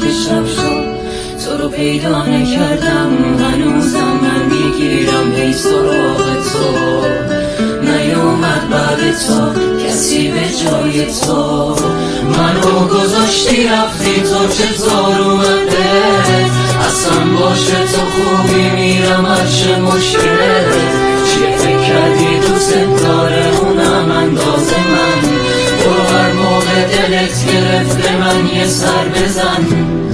وقت شب شد تو رو پیدا نکردم، هنوزم من میگیرم هی سراغ تو. نیومد بعد تو کسی به جای تو، منو گذاشتی رفتی تو چطور اومده؟ اصلا باشه تو خوبی میرم هرچه مشکله. چیه فکر کردی دوست داره اونم انداز من؟ برو هر موقع دلت گرفته من یه سر بزن.